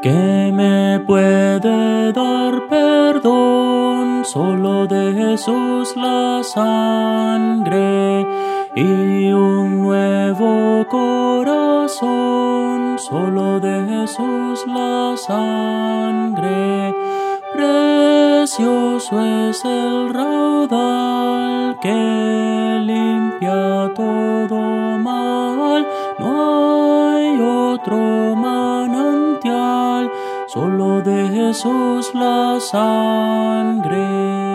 que me puede dar perdón, solo de Jesús la sangre y un nuevo corazón, solo de Jesús la sangre. Precioso es el raudal que limpia todo mal, no hay otro manantial, solo de Jesús la sangre.